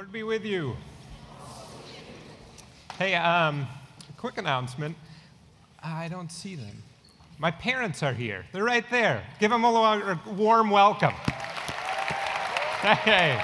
Lord be with you. Hey, quick announcement. I don't see them. My parents are here. They're right there. Give them a warm welcome. Hey.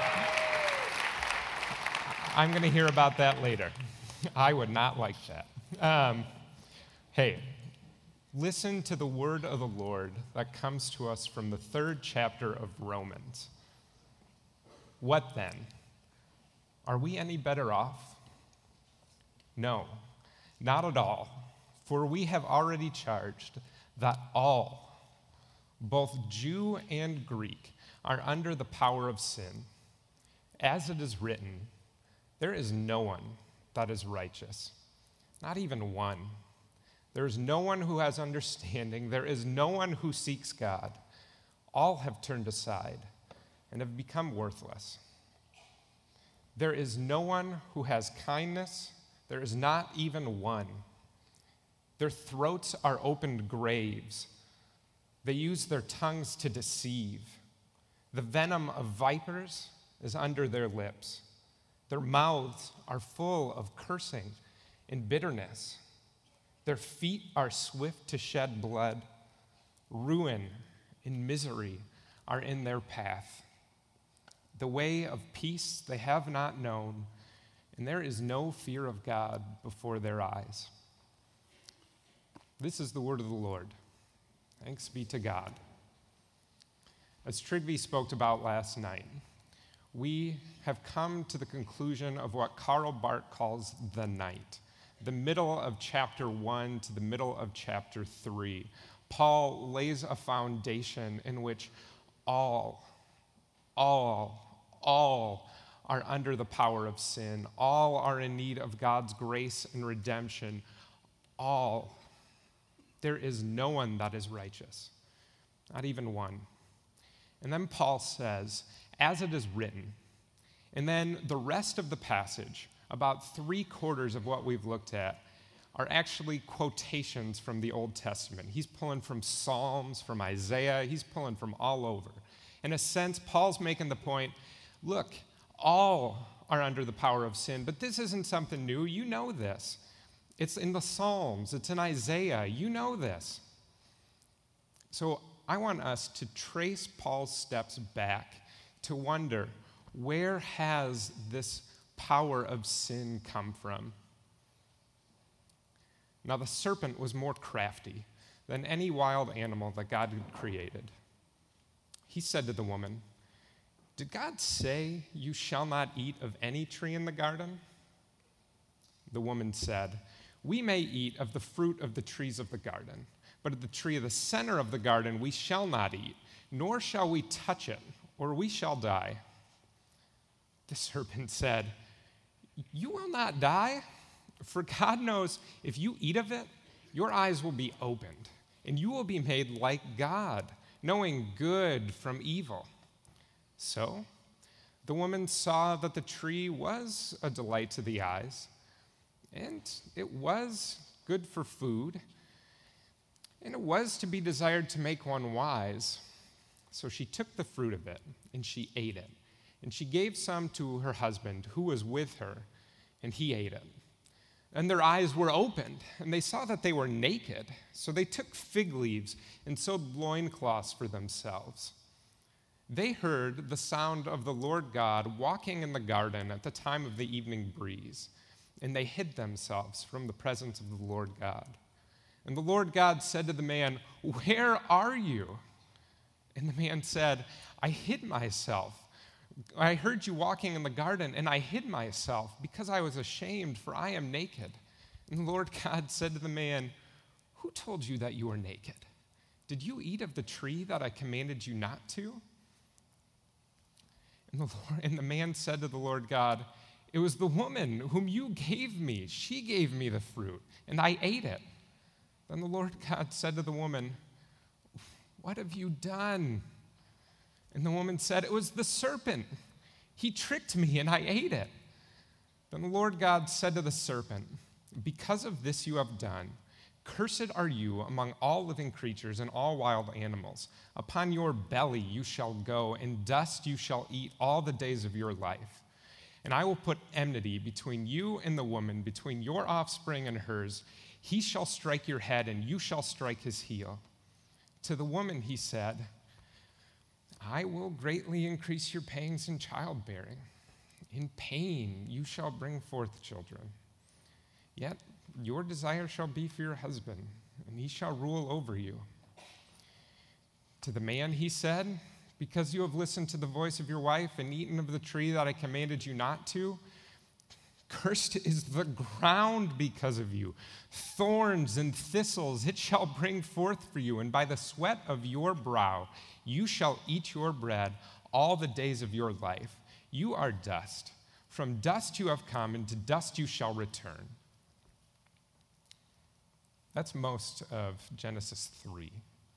I'm going to hear about that later. I would not like that. Hey, listen to the word of the Lord that comes to us from the 3rd chapter of Romans. What then? Are we any better off? No, not at all. For we have already charged that all, both Jew and Greek, are under the power of sin. As it is written, there is no one that is righteous, not even one. There is no one who has understanding. There is no one who seeks God. All have turned aside and have become worthless. There is no one who has kindness. There is not even one. Their throats are opened graves. They use their tongues to deceive. The venom of vipers is under their lips. Their mouths are full of cursing and bitterness. Their feet are swift to shed blood. Ruin and misery are in their path. The way of peace they have not known, and there is no fear of God before their eyes. This is the word of the Lord. Thanks be to God. As Trygve spoke about last night, we have come to the conclusion of what Karl Barth calls the night, the middle of chapter 1 to the middle of chapter 3. Paul lays a foundation in which all are under the power of sin. All are in need of God's grace and redemption. All. There is no one that is righteous, not even one. And then Paul says, as it is written. And then the rest of the passage, about 3/4 of what we've looked at, are actually quotations from the Old Testament. He's pulling from Psalms, from Isaiah. He's pulling from all over. In a sense, Paul's making the point, look, all are under the power of sin, but this isn't something new. You know this. It's in the Psalms. It's in Isaiah. You know this. So I want us to trace Paul's steps back to wonder, where has this power of sin come from? Now, the serpent was more crafty than any wild animal that God had created. He said to the woman, "Did God say you shall not eat of any tree in the garden?" The woman said, "We may eat of the fruit of the trees of the garden, but of the tree of the center of the garden we shall not eat, nor shall we touch it, or we shall die." The serpent said, "You will not die, for God knows if you eat of it, your eyes will be opened, and you will be made like God, knowing good from evil." So the woman saw that the tree was a delight to the eyes, and it was good for food, and it was to be desired to make one wise. So she took the fruit of it, and she ate it. And she gave some to her husband, who was with her, and he ate it. And their eyes were opened, and they saw that they were naked. So they took fig leaves and sewed loincloths for themselves. They heard the sound of the Lord God walking in the garden at the time of the evening breeze, and they hid themselves from the presence of the Lord God. And the Lord God said to the man, "Where are you?" And the man said, "I hid myself. I heard you walking in the garden, and I hid myself because I was ashamed, for I am naked." And the Lord God said to the man, "Who told you that you were naked? Did you eat of the tree that I commanded you not to?" And the man said to the Lord God, "It was the woman whom you gave me. She gave me the fruit, and I ate it." Then the Lord God said to the woman, "What have you done?" And the woman said, "It was the serpent. He tricked me, and I ate it." Then the Lord God said to the serpent, "Because of this you have done, cursed are you among all living creatures and all wild animals. Upon your belly you shall go, and dust you shall eat all the days of your life. And I will put enmity between you and the woman, between your offspring and hers. He shall strike your head, and you shall strike his heel." To the woman he said, "I will greatly increase your pangs in childbearing. In pain you shall bring forth children. Yet your desire shall be for your husband, and he shall rule over you." To the man he said, "Because you have listened to the voice of your wife and eaten of the tree that I commanded you not to, cursed is the ground because of you. Thorns and thistles it shall bring forth for you, and by the sweat of your brow you shall eat your bread all the days of your life. You are dust. From dust you have come, and to dust you shall return." That's most of Genesis 3.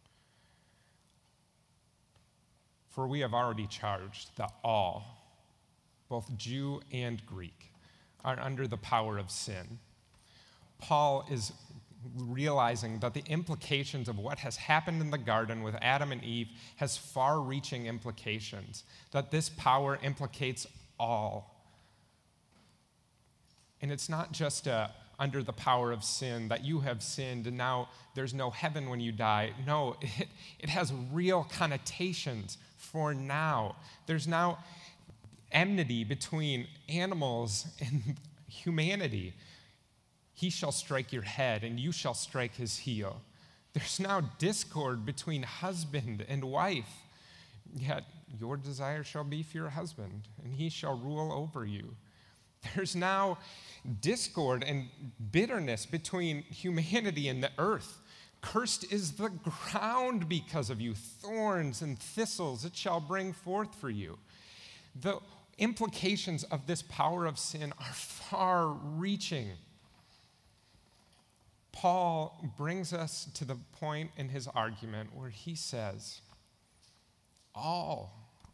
For we have already charged that all, both Jew and Greek, are under the power of sin. Paul is realizing that the implications of what has happened in the garden with Adam and Eve has far-reaching implications, that this power implicates all. And it's not just under the power of sin, that you have sinned and now there's no heaven when you die. No, it has real connotations for now. There's now enmity between animals and humanity. He shall strike your head, and you shall strike his heel. There's now discord between husband and wife. Yet your desire shall be for your husband, and he shall rule over you. There's now discord and bitterness between humanity and the earth. Cursed is the ground because of you. Thorns and thistles it shall bring forth for you. The implications of this power of sin are far-reaching. Paul brings us to the point in his argument where he says, all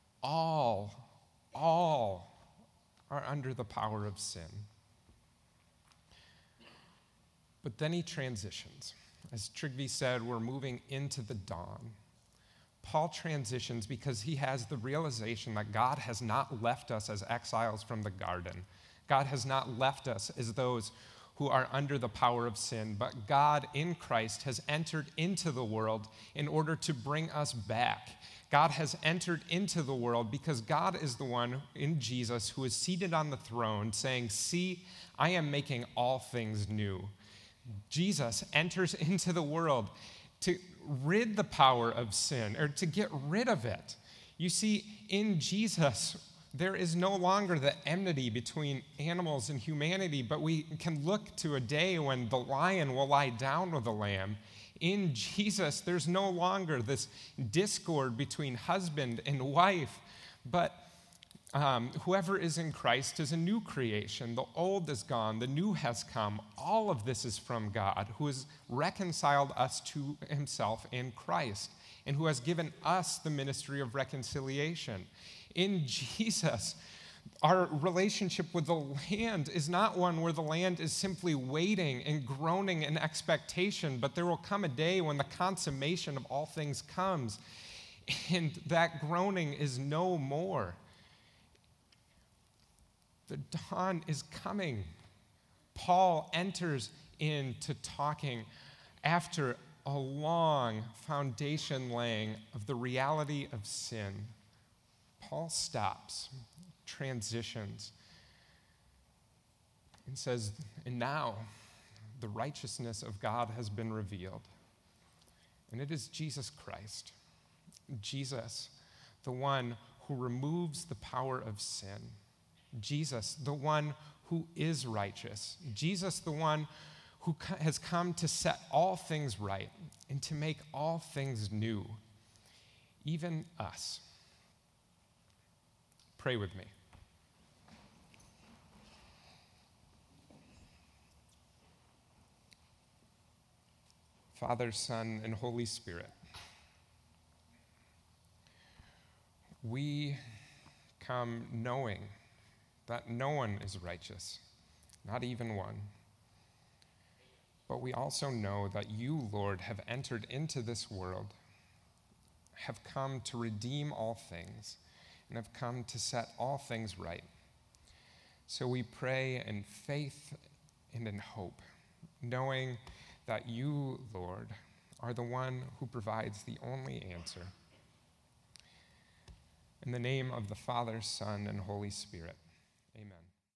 are under the power of sin. But then he transitions. As Trygve said, we're moving into the dawn. Paul transitions because he has the realization that God has not left us as exiles from the garden. God has not left us as those who are under the power of sin, but God in Christ has entered into the world in order to bring us back. God has entered into the world because God is the one in Jesus who is seated on the throne saying, "See, I am making all things new." Jesus enters into the world to rid the power of sin, or to get rid of it. You see, in Jesus, there is no longer the enmity between animals and humanity, but we can look to a day when the lion will lie down with the lamb. In Jesus, there's no longer this discord between husband and wife, but whoever is in Christ is a new creation. The old is gone, the new has come. All of this is from God, who has reconciled us to himself in Christ, and who has given us the ministry of reconciliation. In Jesus, our relationship with the land is not one where the land is simply waiting and groaning in expectation, but there will come a day when the consummation of all things comes, and that groaning is no more. The dawn is coming. Paul enters into talking after a long foundation laying of the reality of sin. Paul stops, transitions, and says, "And now the righteousness of God has been revealed. And it is Jesus Christ, Jesus, the one who removes the power of sin. Jesus, the one who is righteous. Jesus, the one who has come to set all things right and to make all things new, even us." Pray with me. Father, Son, and Holy Spirit, we come knowing that no one is righteous, not even one. But we also know that you, Lord, have entered into this world, have come to redeem all things, and have come to set all things right. So we pray in faith and in hope, knowing that you, Lord, are the one who provides the only answer. In the name of the Father, Son, and Holy Spirit, amen.